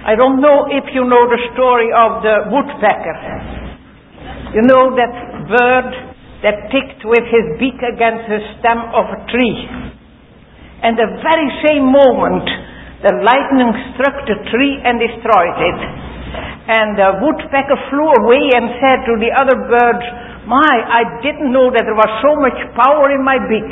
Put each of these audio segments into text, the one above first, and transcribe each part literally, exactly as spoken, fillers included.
I don't know if you know the story of the woodpecker. You know that bird that picked with his beak against the stem of a tree. And the very same moment, the lightning struck the tree and destroyed it. And the woodpecker flew away and said to the other birds, "My, I didn't know that there was so much power in my beak."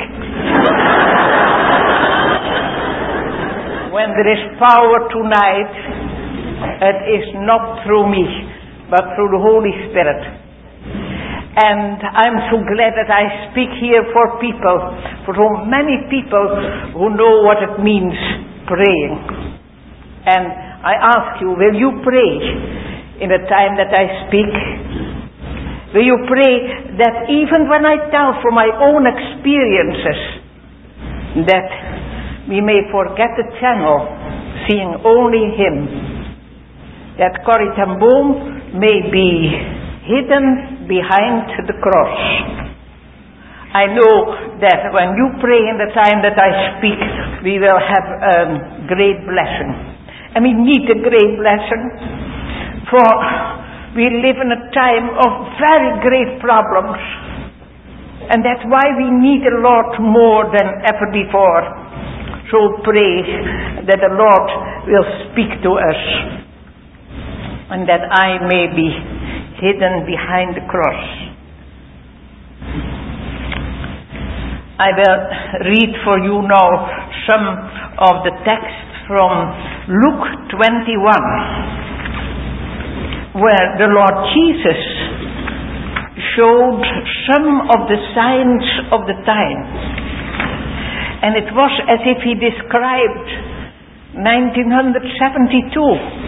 When there is power tonight, it is not through me, but through the Holy Spirit. And I'm so glad that I speak here for people, for so many people who know what it means praying. And I ask you, will you pray in the time that I speak? Will you pray that even when I tell from my own experiences, that we may forget the channel, seeing only Him, that Corrie ten Boom may be hidden behind the cross. I know that when you pray in the time that I speak, we will have a great blessing. And we need a great blessing, for we live in a time of very great problems. And that's why we need the Lord more than ever before. So pray that the Lord will speak to us, and that I may be hidden behind the cross. I will read for you now some of the text from Luke twenty-one, where the Lord Jesus showed some of the signs of the time. And it was as if He described nineteen seventy-two.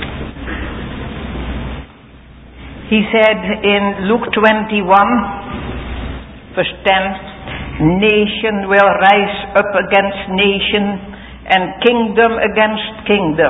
He said in Luke twenty-one, verse ten, "Nation will rise up against nation, and kingdom against kingdom.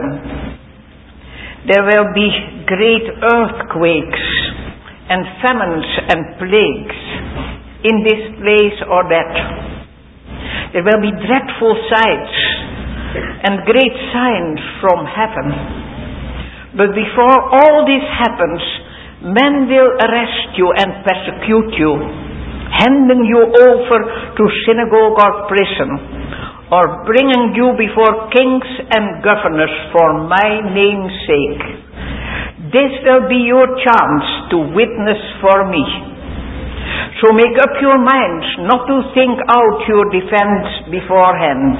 There will be great earthquakes, and famines and plagues, in this place or that. There will be dreadful sights, and great signs from heaven. But before all this happens, men will arrest you and persecute you, handing you over to synagogue or prison, or bringing you before kings and governors for my name's sake. This will be your chance to witness for me. So make up your minds not to think out your defense beforehand.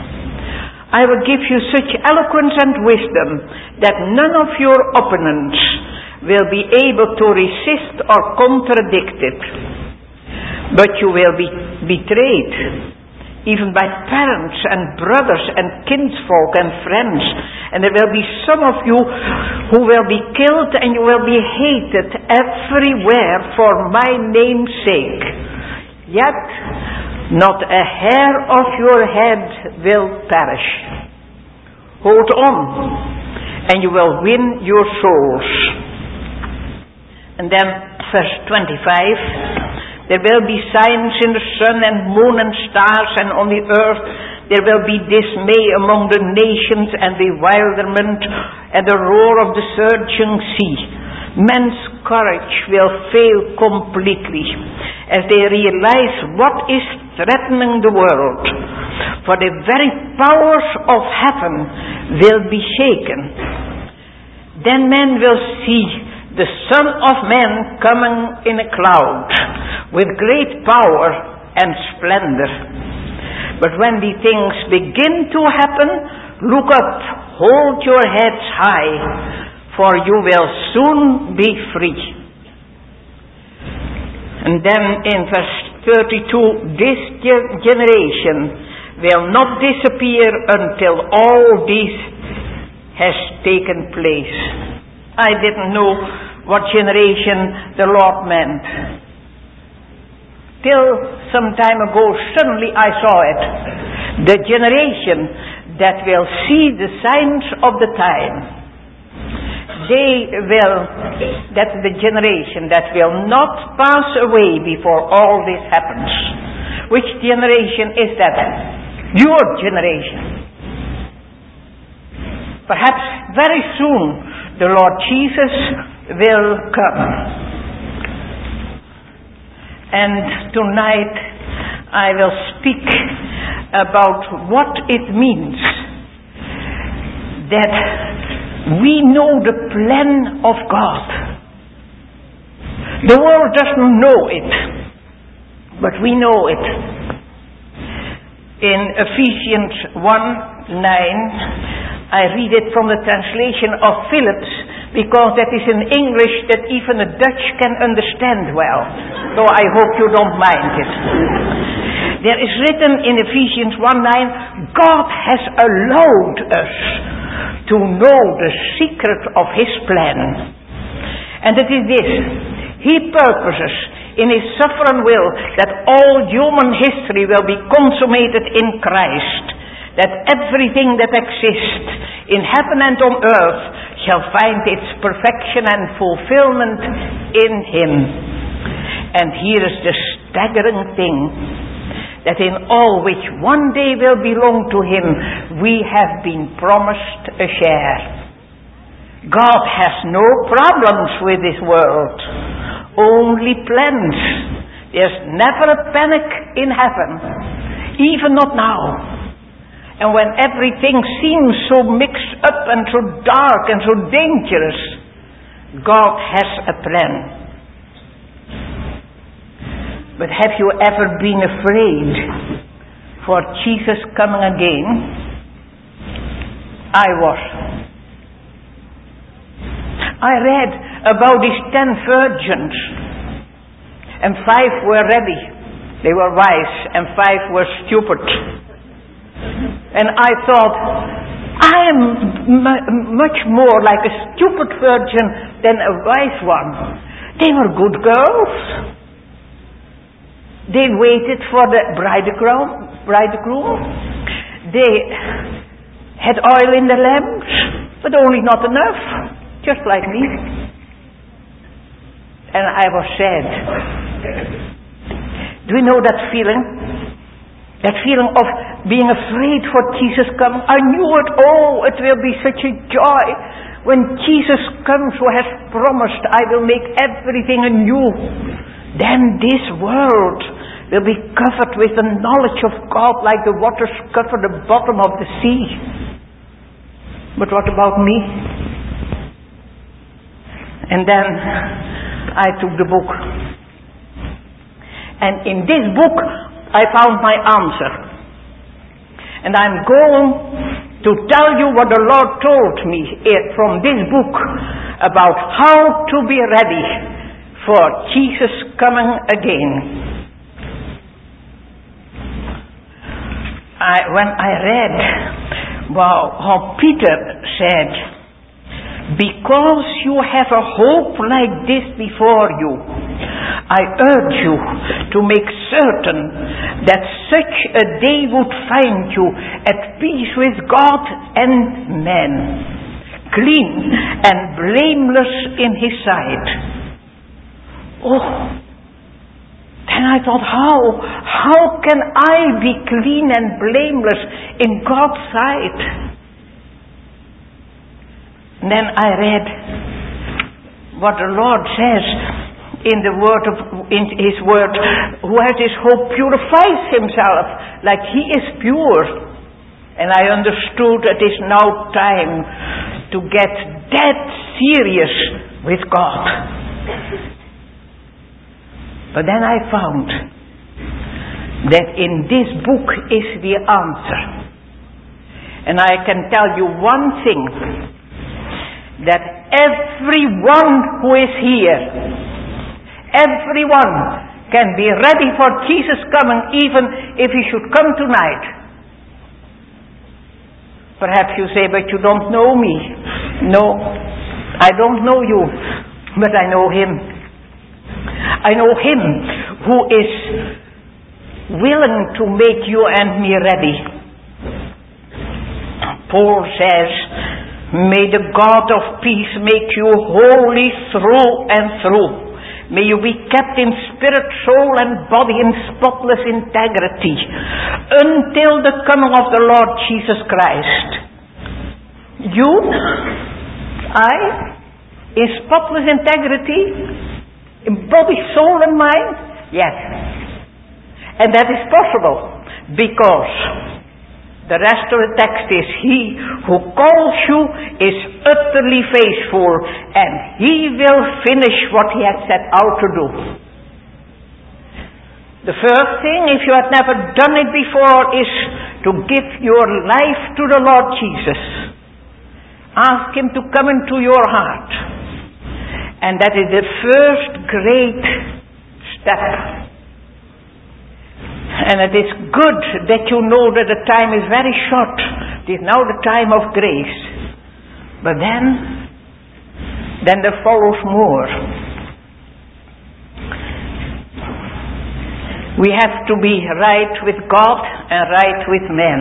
I will give you such eloquence and wisdom that none of your opponents will be able to resist or contradict it. But you will be betrayed, even by parents and brothers and kinsfolk and friends. And there will be some of you who will be killed, and you will be hated everywhere for my name's sake. Yet not a hair of your head will perish. Hold on, and you will win your souls." And then verse twenty-five, "There will be signs in the sun and moon and stars, and on the earth there will be dismay among the nations and bewilderment and the roar of the surging sea. Men's courage will fail completely as they realize what is threatening the world, for the very powers of heaven will be shaken. Then men will see the Son of Man coming in a cloud with great power and splendor. But when the things begin to happen, look up, hold your heads high, for you will soon be free." And then in verse thirty-two, "This generation will not disappear until all this has taken place." I didn't know what generation the Lord meant. Till some time ago, suddenly I saw it. The generation that will see the signs of the time. They will, that's the generation that will not pass away before all this happens. Which generation is that? Your generation. Perhaps very soon the Lord Jesus will come. And tonight I will speak about what it means that we know the plan of God. The world doesn't know it, but we know it. In Ephesians one nine, I read it from the translation of Phillips, because that is in English that even a Dutch can understand well. So I hope you don't mind it. There is written in Ephesians one nine, God has allowed us to know the secret of His plan. And it is this: He purposes in His sovereign will that all human history will be consummated in Christ, that everything that exists in heaven and on earth shall find its perfection and fulfillment in Him. And here is the staggering thing, that in all which one day will belong to Him, we have been promised a share. God has no problems with this world, only plans. There's never a panic in heaven, even not now. And when everything seems so mixed up and so dark and so dangerous, God has a plan. But have you ever been afraid for Jesus coming again? I was. I read about these ten virgins, and five were ready. They were wise, and five were stupid. And I thought, I am m- much more like a stupid virgin than a wise one. They were good girls. They waited for the bridegroom. bridegroom. They had oil in the lamps, but only not enough, just like me. And I was sad. Do you know that feeling? That feeling of being afraid for Jesus coming. I knew it. Oh, it will be such a joy when Jesus comes, who has promised, I will make everything anew. Then this world will be covered with the knowledge of God, like the waters cover the bottom of the sea. But what about me? And then I took the book. And in this book I found my answer. And I'm going to tell you what the Lord told me from this book about how to be ready for Jesus coming again. I, when I read wow, how Peter said, because you have a hope like this before you, I urge you to make certain that such a day would find you at peace with God and men, clean and blameless in His sight. Oh, then I thought, how? How can I be clean and blameless in God's sight? And then I read what the Lord says in the word of in His word, who has His hope purifies himself like He is pure. And I understood it is now time to get dead serious with God. But then I found that in this book is the answer. And I can tell you one thing, that everyone who is here, everyone can be ready for Jesus coming, even if He should come tonight. Perhaps you say, but you don't know me. No, I don't know you, but I know Him. I know Him who is willing to make you and me ready. Paul says, may the God of peace make you holy through and through. May you be kept in spirit, soul and body in spotless integrity until the coming of the Lord Jesus Christ. You, eye, in spotless integrity, in body, soul and mind? Yes. And that is possible because the rest of the text is, he who calls you is utterly faithful and he will finish what he has set out to do. The first thing, if you have never done it before, is to give your life to the Lord Jesus. Ask him to come into your heart. And that is the first great step. And it is good that you know that the time is very short. It is now the time of grace. But then, then there follows more. We have to be right with God and right with men.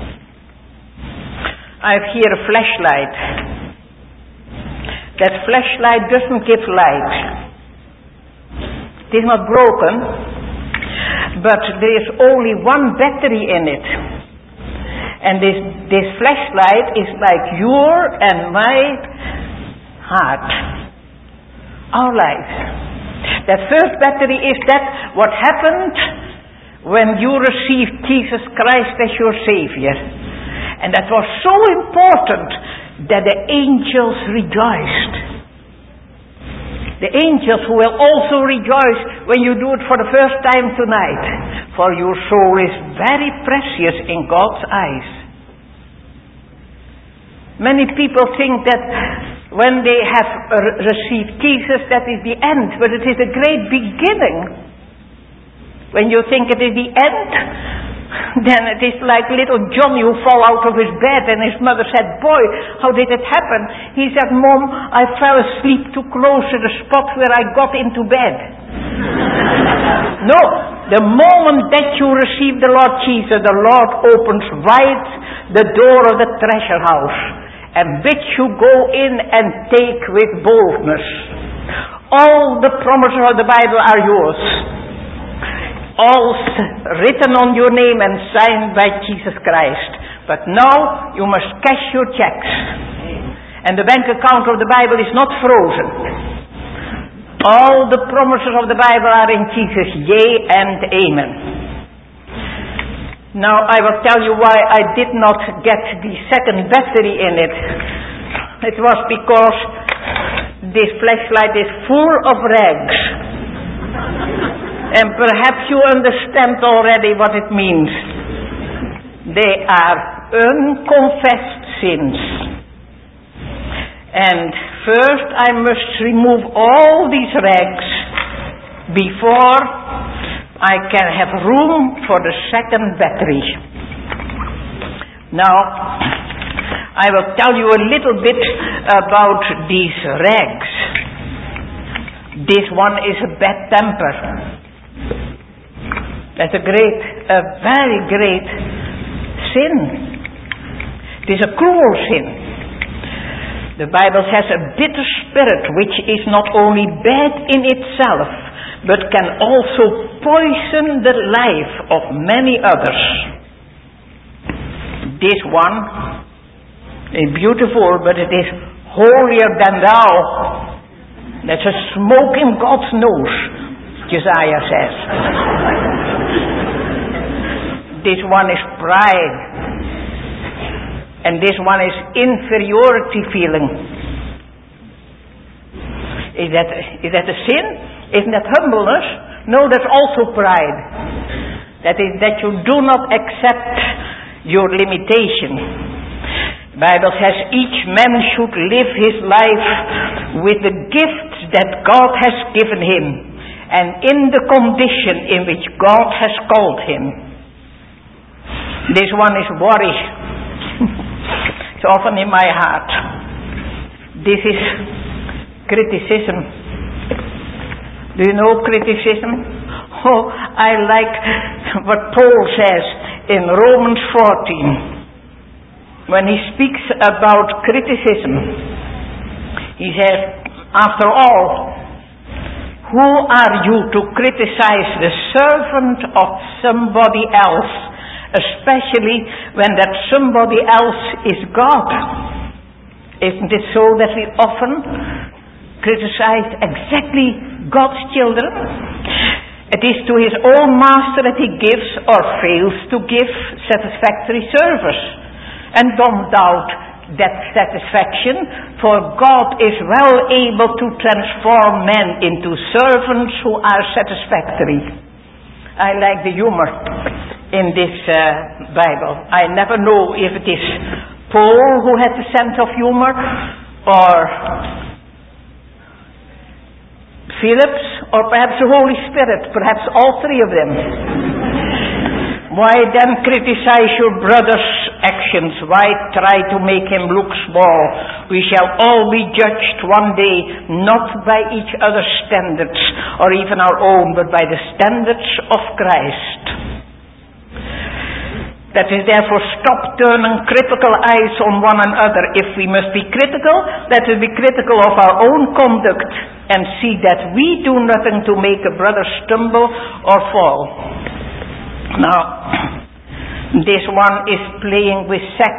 I have here a flashlight. That flashlight doesn't give light. It is not broken, but there is only one battery in it. And this, this flashlight is like your and my heart, our lives. That first battery is that what happened when you received Jesus Christ as your Savior. And that was so important that the angels rejoiced. The angels who will also rejoice when you do it for the first time tonight. For your soul is very precious in God's eyes. Many people think that when they have received Jesus, that is the end. But it is a great beginning. When you think it is the end, then it is like little Johnny who fall out of his bed and his mother said, boy, how did it happen? He said, Mom, I fell asleep too close to the spot where I got into bed. No, the moment that you receive the Lord Jesus, the Lord opens wide the door of the treasure house and bids you go in and take with boldness. All the promises of the Bible are yours. All written on your name and signed by Jesus Christ. But now you must cash your checks. And the bank account of the Bible is not frozen. All the promises of the Bible are in Jesus, yea and amen. Now I will tell you why I did not get the second battery in it. It was because this flashlight is full of rags. And perhaps you understand already what it means. They are unconfessed sins. And first I must remove all these rags before I can have room for the second battery. Now, I will tell you a little bit about these rags. This one is a bad temper. That's a great, a very great sin. It is a cruel sin. The Bible says a bitter spirit which is not only bad in itself, but can also poison the life of many others. This one is beautiful, but it is holier than thou. That's a smoke in God's nose, Isaiah says. This one is pride. And this one is inferiority feeling. Is that, is that a sin? Isn't that humbleness? No, that's also pride. That is that you do not accept your limitation. The Bible says each man should live his life with the gifts that God has given him and in the condition in which God has called him. This one is worry. It's often in my heart. This is criticism. Do you know criticism? Oh, I like what Paul says in Romans fourteen. When he speaks about criticism, he says, after all, who are you to criticize the servant of somebody else, especially when that somebody else is God? Isn't it so that we often criticize exactly God's children? It is to his own master that he gives or fails to give satisfactory service. And don't doubt that satisfaction, for God is well able to transform men into servants who are satisfactory. I like the humor in this uh, Bible. I never know if it is Paul who had the sense of humor, or Phillips, or perhaps the Holy Spirit, perhaps all three of them. Why then criticize your brother's actions? Why try to make him look small? We shall all be judged one day, not by each other's standards, or even our own, but by the standards of Christ. That is, therefore, stop turning critical eyes on one another. If we must be critical, let us be critical of our own conduct, and see that we do nothing to make a brother stumble or fall. Now, this one is playing with sex.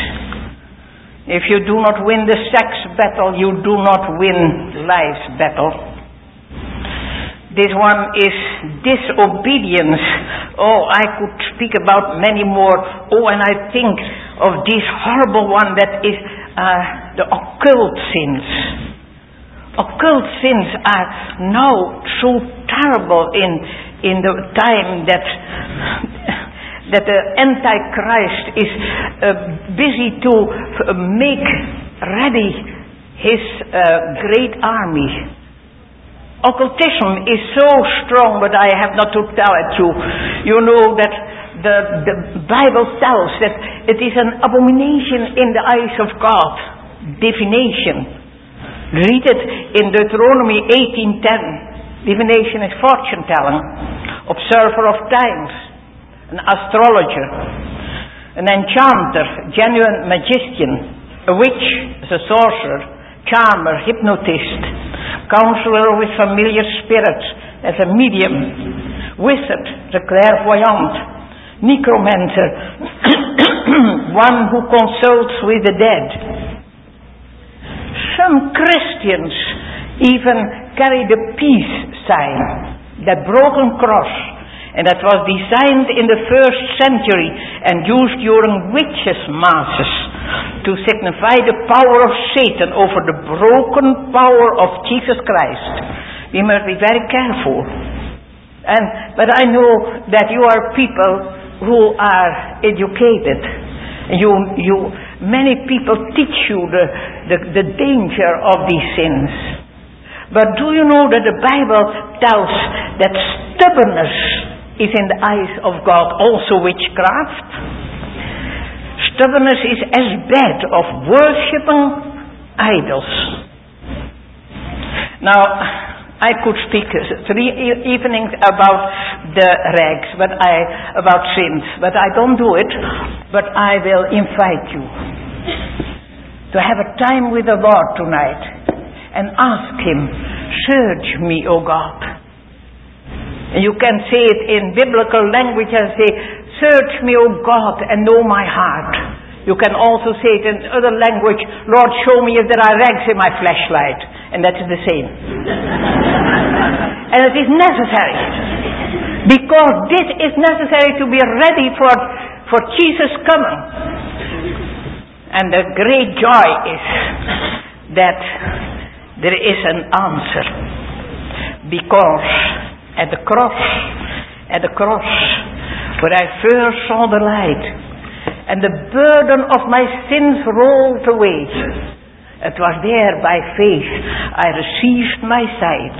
If you do not win the sex battle, you do not win life's battle. This one is disobedience. Oh, I could speak about many more. Oh, and I think of this horrible one that is uh, the occult sins. Occult sins are now so terrible in in the time that that the Antichrist is uh, busy to uh, make ready his uh, great army. Occultism is so strong, but I have not to tell it to you. You know that the, the Bible tells that it is an abomination in the eyes of God. Divination. Read it in Deuteronomy eighteen ten. Divination is fortune telling, observer of times, an astrologer, an enchanter, genuine magician, a witch, a sorcerer, charmer, hypnotist, counselor with familiar spirits, as a medium, wizard, the clairvoyant, necromancer, one who consults with the dead. Some Christians even carry the peace sign, that broken cross, and that was designed in the first century and used during witches' masses to signify the power of Satan over the broken power of Jesus Christ. We must be very careful. And but I know that you are people who are educated. You, you, many people teach you the, the, the danger of these sins. But do you know that the Bible tells that stubbornness is in the eyes of God also witchcraft? Stubbornness is as bad of worshipping idols. Now, I could speak three evenings about the rags, but I about sins, but I don't do it. But I will invite you to have a time with the Lord tonight and ask Him, "Search me, O God." And you can say it in biblical language and say, "Search me, O God, and know my heart." You can also say it in other language, "Lord, show me if there are rags in my flashlight." And that is the same. And it is necessary. Because this is necessary to be ready for, for Jesus' coming. And the great joy is that there is an answer. Because at the cross, at the cross, where I first saw the light, and the burden of my sins rolled away, it was there by faith I received my sight.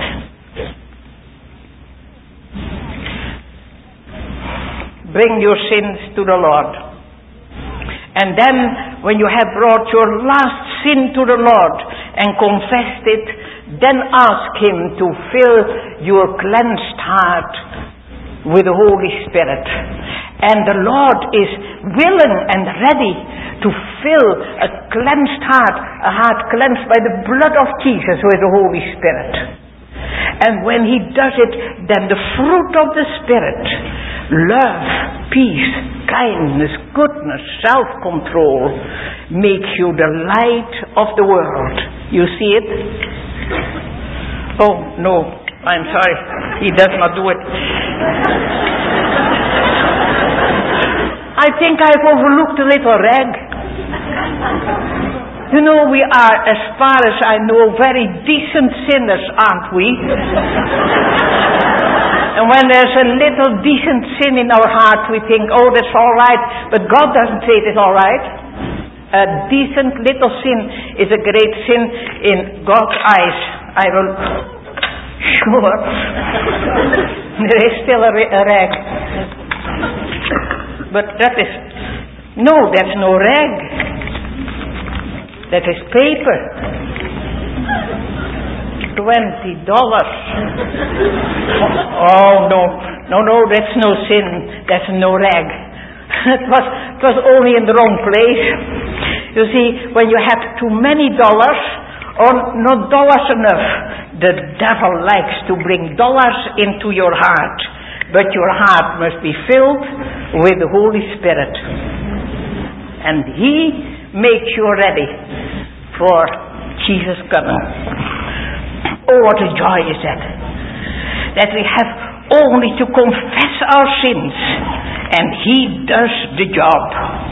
Bring your sins to the Lord. And then when you have brought your last sin to the Lord and confessed it, then ask Him to fill your cleansed heart with the Holy Spirit. And the Lord is willing and ready to fill a cleansed heart, a heart cleansed by the blood of Jesus with the Holy Spirit. And when He does it, then the fruit of the Spirit, love, peace, kindness, goodness, self-control makes you the light of the world. You see it? Oh, no, I'm sorry. He does not do it. I think I've overlooked a little rag. You know, we are, as far as I know, very decent sinners, aren't we? And when there's a little decent sin in our heart, we think, oh, that's all right. But God doesn't say it is all right. A decent little sin is a great sin in God's eyes. I will... Sure. There is still a, a rag. But that is... No, that's no rag. That is paper. Twenty dollars. Oh, no. No, no, that's no sin. That's no rag. It was, it was only in the wrong place. You see, when you have too many dollars, or not dollars enough, the devil likes to bring dollars into your heart. But your heart must be filled with the Holy Spirit. And He makes you ready for Jesus coming. Oh, what a joy is that. That we have only to confess our sins and He does the job.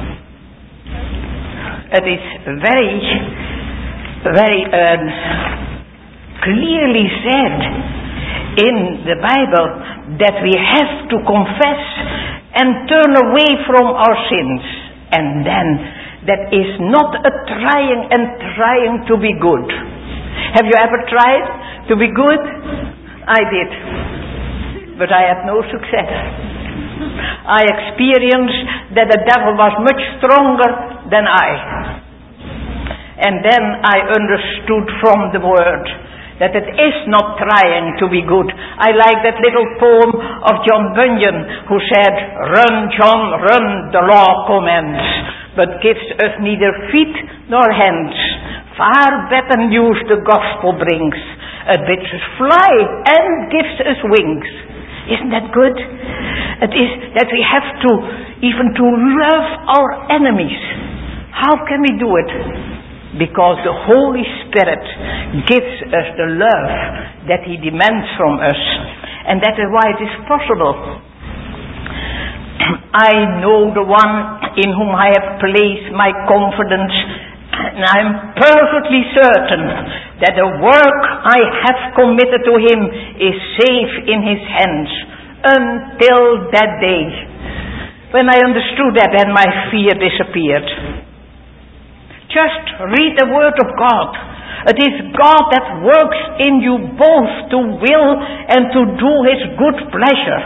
It is very, very uh, clearly said in the Bible that we have to confess and turn away from our sins. And then that is not a trying and trying to be good. Have you ever tried to be good? I did. But I had no success. I experienced that the devil was much stronger than I. And then I understood from the Word that it is not trying to be good. I like that little poem of John Bunyan who said, "Run, John, run, the law commands, but gives us neither feet nor hands. Far better news the gospel brings. It bids us fly and gives us wings." Isn't that good? It is that we have to, even to love our enemies. How can we do it? Because the Holy Spirit gives us the love that He demands from us. And that is why it is possible. I know the one in whom I have placed my confidence, and I am perfectly certain that the work I have committed to Him is safe in His hands until that day. When I understood that, then my fear disappeared. Just read the Word of God. It is God that works in you both to will and to do His good pleasure.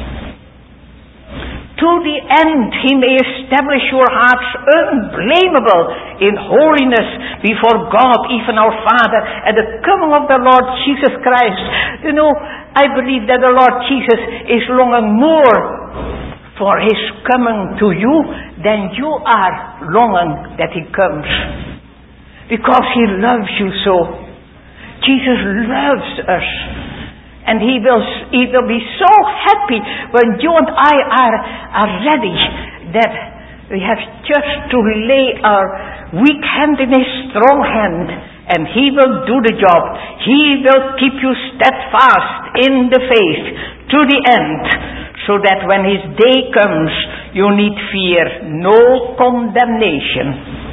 To the end He may establish your hearts unblameable in holiness before God, even our Father, at the coming of the Lord Jesus Christ. You know, I believe that the Lord Jesus is longing more for His coming to you than you are longing that He comes. Because He loves you so. Jesus loves us. And He will, He will be so happy when you and I are, are ready, that we have just to lay our weak hand in His strong hand, and He will do the job. He will keep you steadfast in the faith to the end, so that when His day comes, you need fear no condemnation.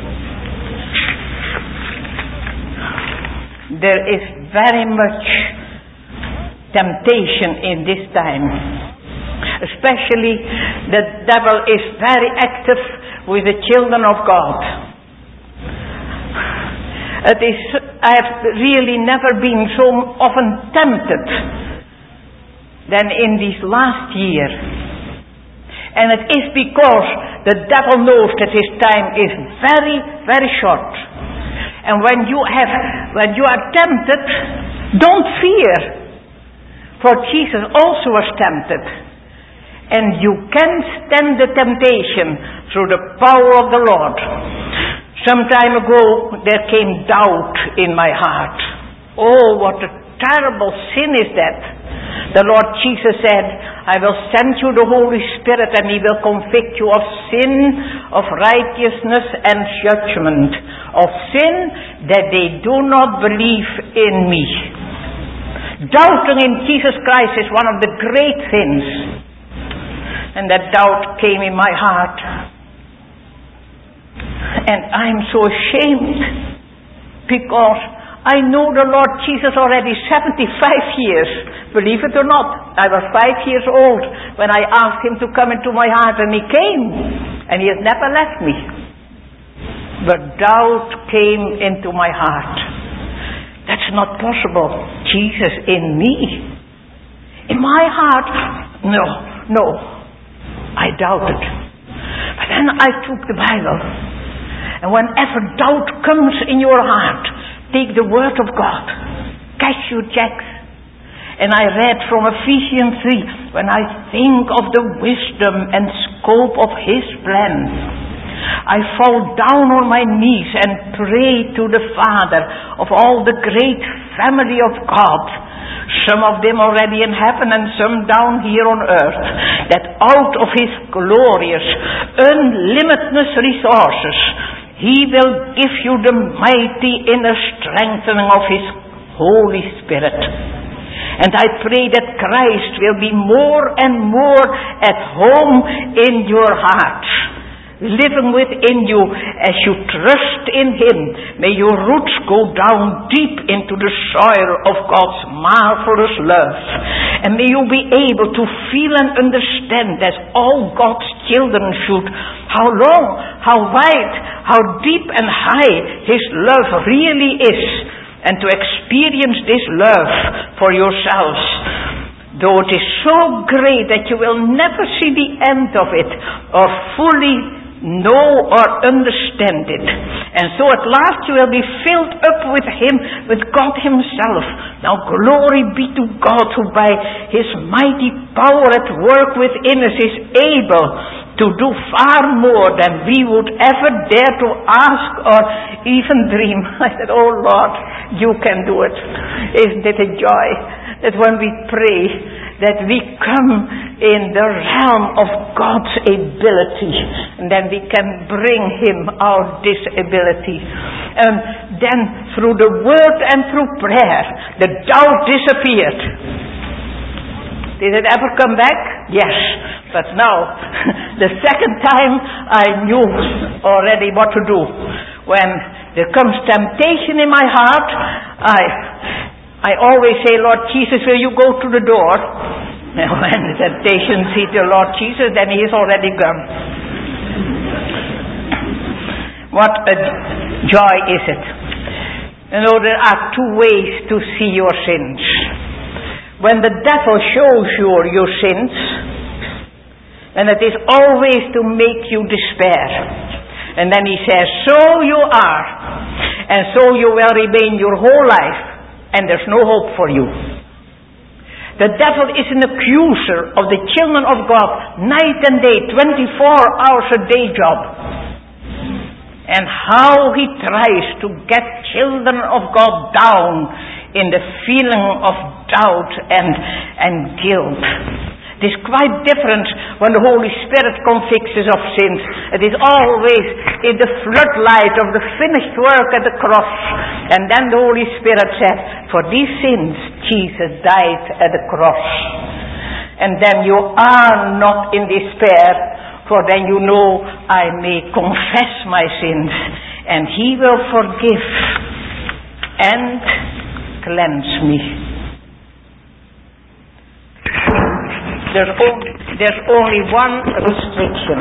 There is very much temptation in this time. Especially the devil is very active with the children of God. It is, I have really never been so often tempted than in this last year. And it is because the devil knows that his time is very, very short. And when you have, when you are tempted, don't fear. For Jesus also was tempted. And you can stand the temptation through the power of the Lord. Some time ago there came doubt in my heart. Oh, what a terrible sin is that. The Lord Jesus said, I will send you the Holy Spirit, and He will convict you of sin, of righteousness and judgment. Of sin, that they do not believe in me. Doubting in Jesus Christ is one of the great sins. And that doubt came in my heart. And I'm so ashamed, because I know the Lord Jesus already seventy-five years. Believe it or not, I was five years old when I asked Him to come into my heart, and He came. And He has never left me. But doubt came into my heart. That's not possible. Jesus in me. In my heart, no, no. I doubted. But then I took the Bible. And whenever doubt comes in your heart, take the Word of God. Cash your checks. And I read from Ephesians three, when I think of the wisdom and scope of His plan, I fall down on my knees and pray to the Father of all the great family of God, some of them already in heaven and some down here on earth, that out of His glorious, unlimitless resources, He will give you the mighty inner strengthening of His Holy Spirit. And I pray that Christ will be more and more at home in your heart, living within you as you trust in Him. May your roots go down deep into the soil of God's marvelous love. And may you be able to feel and understand, as all God's children should, how long, how wide, how deep and high His love really is. And to experience this love for yourselves. Though it is so great that you will never see the end of it, or fully know or understand it. And so at last you will be filled up with Him, with God Himself. Now glory be to God, who by His mighty power at work within us is able to do far more than we would ever dare to ask or even dream. I said, oh Lord, you can do it. Isn't it a joy that when we pray, that we come in the realm of God's ability, and then we can bring Him our disability. And then through the word and through prayer, the doubt disappeared. Did it ever come back? Yes. But now, the second time I knew already what to do. When there comes temptation in my heart, I I always say, Lord Jesus, will you go to the door? And when the temptation sees the Lord Jesus, then He is already gone. What a joy is it. You know, there are two ways to see your sins. When the devil shows you your sins, and it is always to make you despair. And then he says, so you are, and so you will remain your whole life, and there's no hope for you. The devil is an accuser of the children of God, night and day, twenty-four hours a day job. And how he tries to get children of God down in the feeling of doubt and, and guilt. It is quite different when the Holy Spirit convicts us of sins. It is always in the floodlight of the finished work at the cross. And then the Holy Spirit said, for these sins Jesus died at the cross. And then you are not in despair, for then you know I may confess my sins, and He will forgive and cleanse me. There's only, there's only one restriction.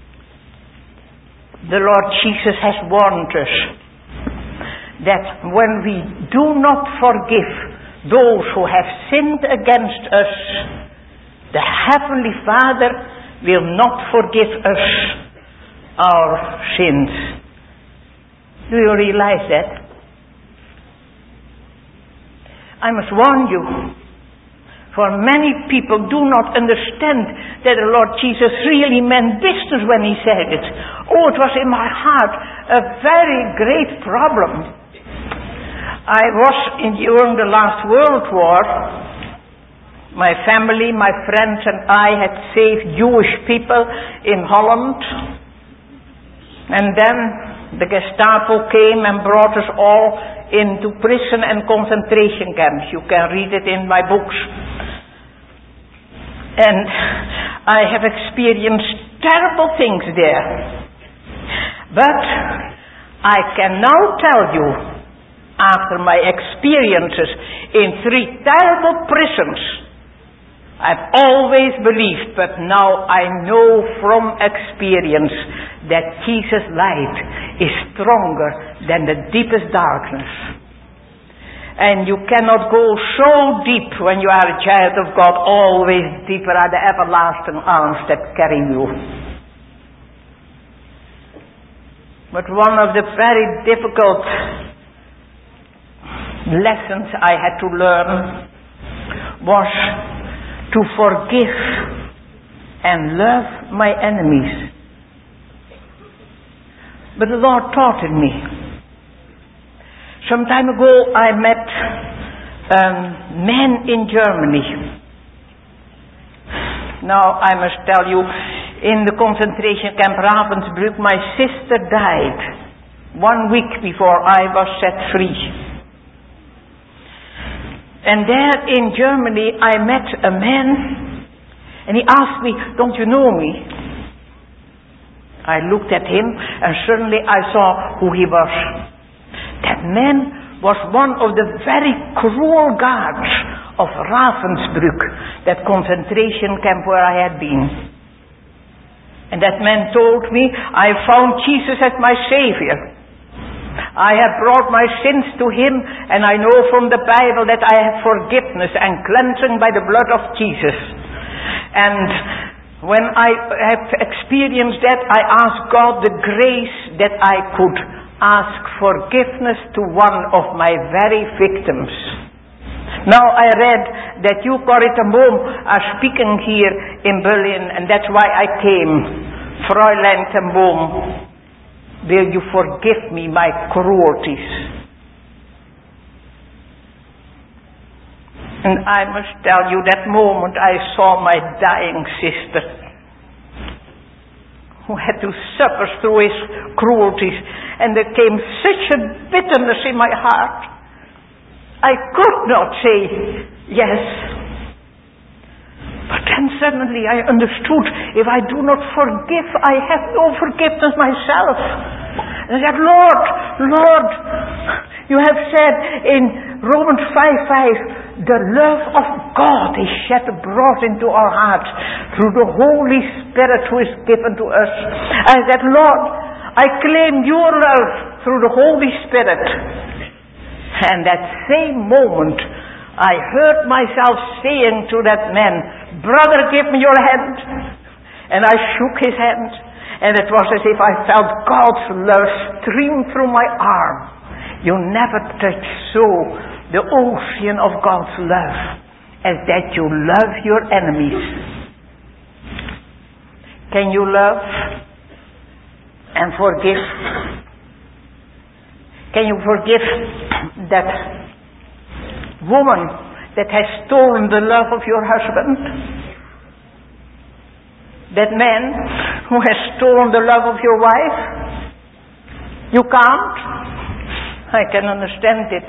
The Lord Jesus has warned us that when we do not forgive those who have sinned against us, the Heavenly Father will not forgive us our sins. Do you realize that? I must warn you. For many people do not understand that the Lord Jesus really meant business when He said it. Oh, it was in my heart a very great problem. I was in, during the last World War My family, my friends and I had saved Jewish people in Holland. And then the Gestapo came and brought us all into prison and concentration camps. You can read it in my books. And I have experienced terrible things there. But I can now tell you, after my experiences in three terrible prisons, I've always believed, but now I know from experience that Jesus' light is stronger than the deepest darkness. And you cannot go so deep when you are a child of God. Always deeper are the everlasting arms that carry you. But one of the very difficult lessons I had to learn was to forgive and love my enemies. But the Lord taught in me. Some time ago I met a man in Germany. Now I must tell you, in the concentration camp Ravensbrück, my sister died one week before I was set free. And there in Germany I met a man, and he asked me, "Don't you know me?" I looked at him and suddenly I saw who he was. That man was one of the very cruel guards of Ravensbrück, that concentration camp where I had been. And that man told me, "I found Jesus as my Savior. I have brought my sins to Him, and I know from the Bible that I have forgiveness and cleansing by the blood of Jesus." And when I have experienced that, I asked God the grace that I could ask forgiveness to one of my very victims. Now I read that you, Corrie ten Boom, are speaking here in Berlin, and that's why I came. Fräulein ten Boom, will you forgive me my cruelties? And I must tell you, that moment I saw my dying sister, who had to suffer through his cruelties, and there came such a bitterness in my heart. I could not say yes. But then suddenly I understood, if I do not forgive, I have no forgiveness myself. And I said, "Lord, Lord, you have said in Romans five five, the love of God is shed abroad into our hearts through the Holy Spirit who is given to us." I said, "Lord, I claim your love through the Holy Spirit." And that same moment, I heard myself saying to that man, "Brother, give me your hand." And I shook his hand, and it was as if I felt God's love stream through my arm. You never touch so the ocean of God's love as that you love your enemies. Can you love and forgive? Can you forgive that woman that has stolen the love of your husband? That man who has stolen the love of your wife? You can't? I can understand it.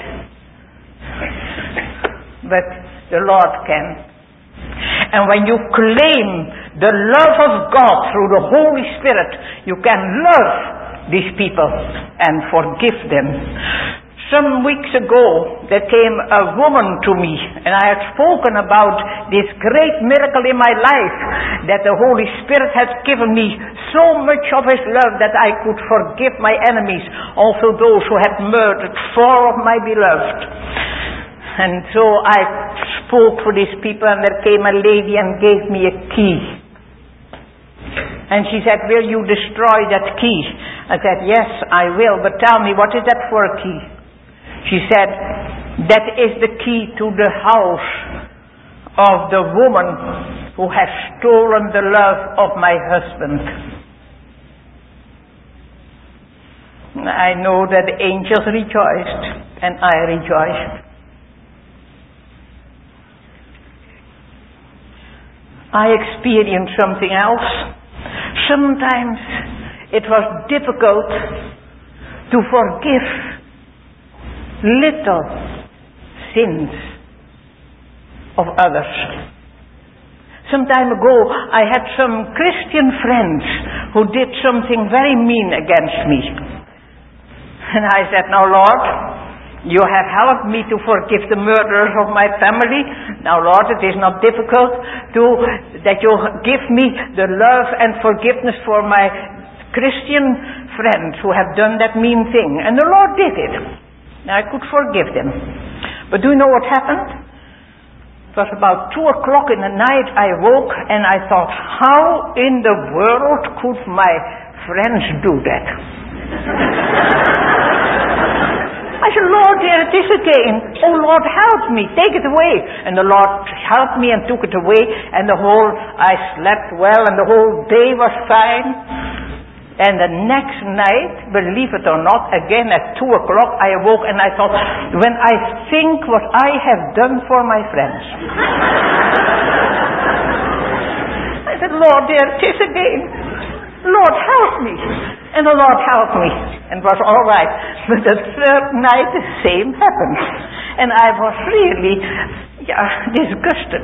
But the Lord can. And when you claim the love of God through the Holy Spirit, you can love these people and forgive them. Some weeks ago, there came a woman to me, and I had spoken about this great miracle in my life, that the Holy Spirit has given me so much of His love that I could forgive my enemies, also those who had murdered four of my beloved. And so I spoke for these people, and there came a lady and gave me a key. And she said, "Will you destroy that key?" I said, "Yes, I will, but tell me, what is that for a key?" She said, "That is the key to the house of the woman who has stolen the love of my husband." I know that the angels rejoiced, and I rejoiced. I experienced something else. Sometimes it was difficult to forgive little sins of others. Some time ago I had some Christian friends who did something very mean against me. And I said, now Lord, you have helped me to forgive the murderers of my family. Now Lord, it is not difficult to that you give me the love and forgiveness for my Christian friends who have done that mean thing. And the Lord did it. I could forgive them. But do you know what happened? It was about two o'clock in the night I woke and I thought, how in the world could my friends do that? I said, Lord, there it is again. Oh Lord, help me, take it away. And the Lord helped me and took it away, and the whole, I slept well and the whole day was fine. And the next night, believe it or not, again at two o'clock I awoke and I thought, when I think what I have done for my friends. I said, Lord, there it is again. Lord, help me. And the Lord helped me. And it was all right. But the third night the same happened. And I was really, yeah, disgusted.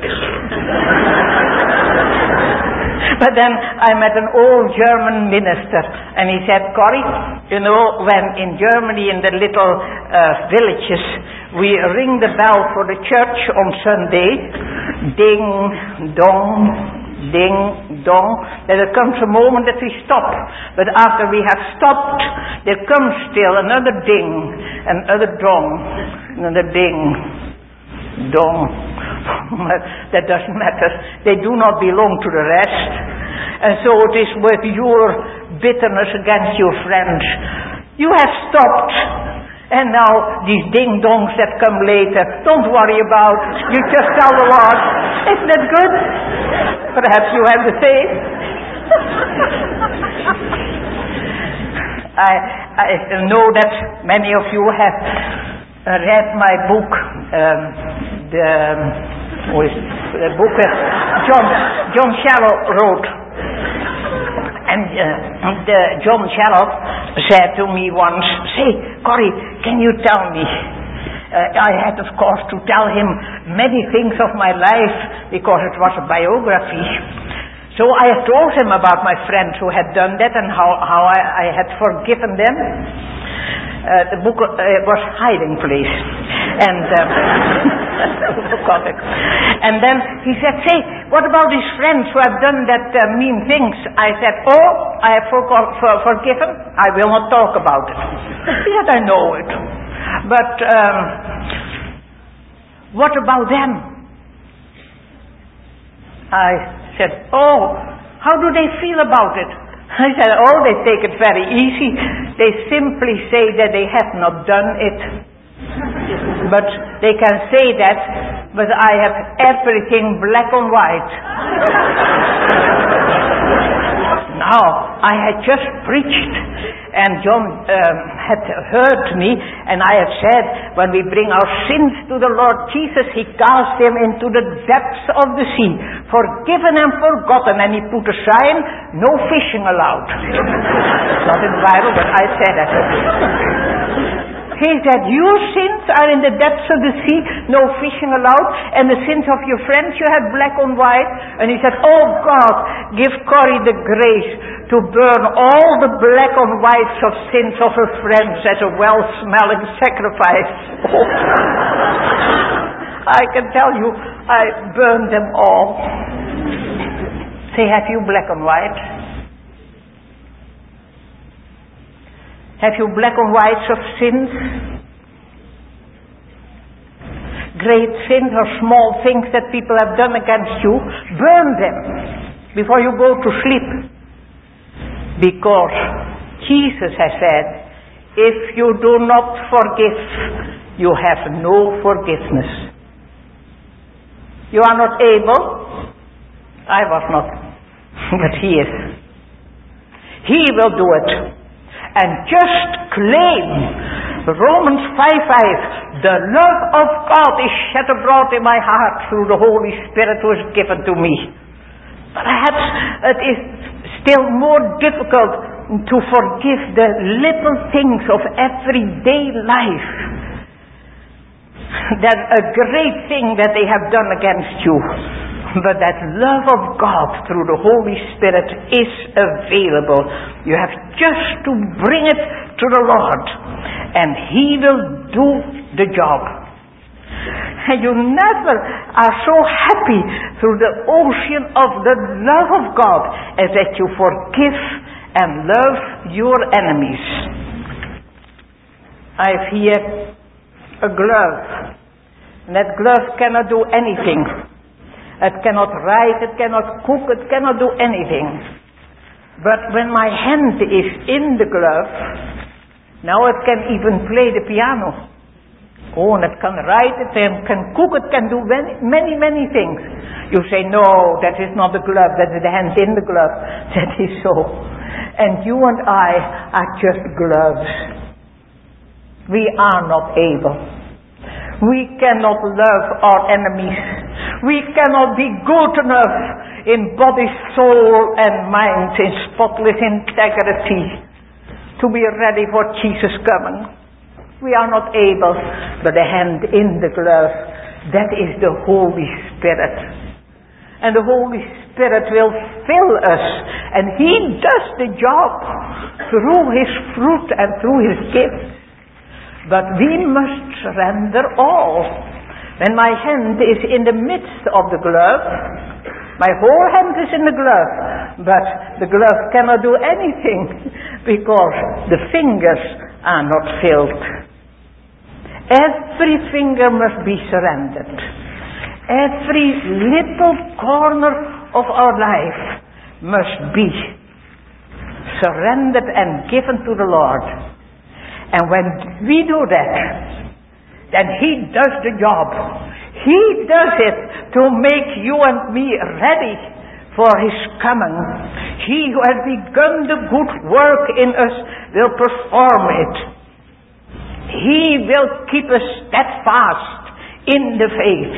But then I met an old German minister, and he said, Corrie, you know, when in Germany in the little uh, villages we ring the bell for the church on Sunday, ding dong, ding dong, then there comes a moment that we stop. But after we have stopped, there comes still another ding, another dong, another ding, dong. That doesn't matter. They do not belong to the rest. And so it is with your bitterness against your friends. You have stopped. And now these ding-dongs that come later, don't worry about. You just tell the Lord. Isn't that good? Perhaps you have the same. I, I know that many of you have read my book, um, the, um, is the book that John, John Shallow wrote. And uh, the, John Shallow said to me once, say, Corrie, can you tell me? Uh, I had, of course, to tell him many things of my life because it was a biography. So I told him about my friends who had done that and how, how I, I had forgiven them. Uh, the book uh, was Hiding Place. And um, and then he said, say, what about his friends who have done that uh, mean things? I said, oh, I have forgot, for, forgiven. I will not talk about it. He said, I know it. But um, what about them? I said, oh, how do they feel about it? I said, oh, they take it very easy. They simply say that they have not done it. But they can say that, but I have everything black and white. Now, I had just preached, and John um, had heard me, and I have said, when we bring our sins to the Lord Jesus, He casts them into the depths of the sea, forgiven and forgotten, and He put a sign, no fishing allowed. It's not in the Bible, but I said that. He said, your sins are in the depths of the sea, no fishing allowed, and the sins of your friends you have black on white. And he said, oh God, give Corrie the grace to burn all the black on whites of sins of her friends as a well-smelling sacrifice. Oh. I can tell you, I burned them all. Say, have you black and white? Have you black and whites of sins? Great sins or small things that people have done against you? Burn them before you go to sleep. Because Jesus has said, if you do not forgive, you have no forgiveness. You are not able. I was not. But He is. He will do it. And just claim Romans five five, the love of God is shed abroad in my heart through the Holy Spirit who is given to me. Perhaps it is still more difficult to forgive the little things of everyday life than a great thing that they have done against you. But that love of God through the Holy Spirit is available. You have just to bring it to the Lord, and He will do the job. And you never are so happy through the ocean of the love of God as that you forgive and love your enemies. I have here a glove. And that glove cannot do anything. It cannot write, it cannot cook, it cannot do anything. But when my hand is in the glove, now it can even play the piano. Oh, and it can write, it can cook, it can do many, many, many things. You say, no, that is not the glove, that is the hand in the glove. That is so. And you and I are just gloves. We are not able. We cannot love our enemies. We cannot be good enough in body, soul, and mind, in spotless integrity, to be ready for Jesus' coming. We are not able, but the hand in the glove, that is the Holy Spirit. And the Holy Spirit will fill us, and He does the job through His fruit and through His gifts. But we must surrender all. When my hand is in the midst of the glove, my whole hand is in the glove, but the glove cannot do anything because the fingers are not filled. Every finger must be surrendered. Every little corner of our life must be surrendered and given to the Lord. And when we do that, then He does the job. He does it to make you and me ready for His coming. He who has begun the good work in us will perform it. He will keep us steadfast in the faith.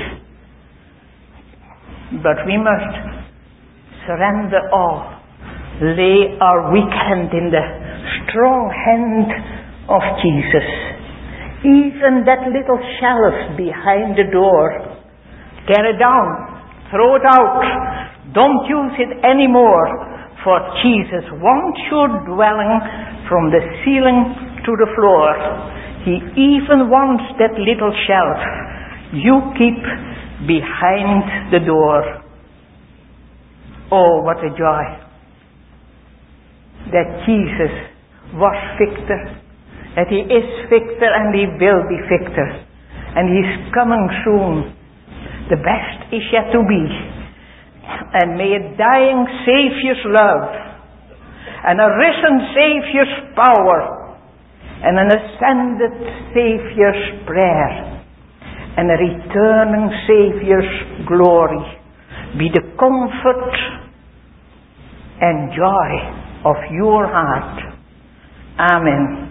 But we must surrender all. Lay our weak hand in the strong hand of Jesus. Even that little shelf behind the door, tear it down, throw it out, don't use it anymore, for Jesus wants your dwelling from the ceiling to the floor. He even wants that little shelf you keep behind the door. Oh, what a joy that Jesus was victor, that He is victor, and He will be victor, and He's coming soon. The best is yet to be. And may a dying Savior's love, and a risen Savior's power, and an ascended Savior's prayer, and a returning Savior's glory be the comfort and joy of your heart. Amen.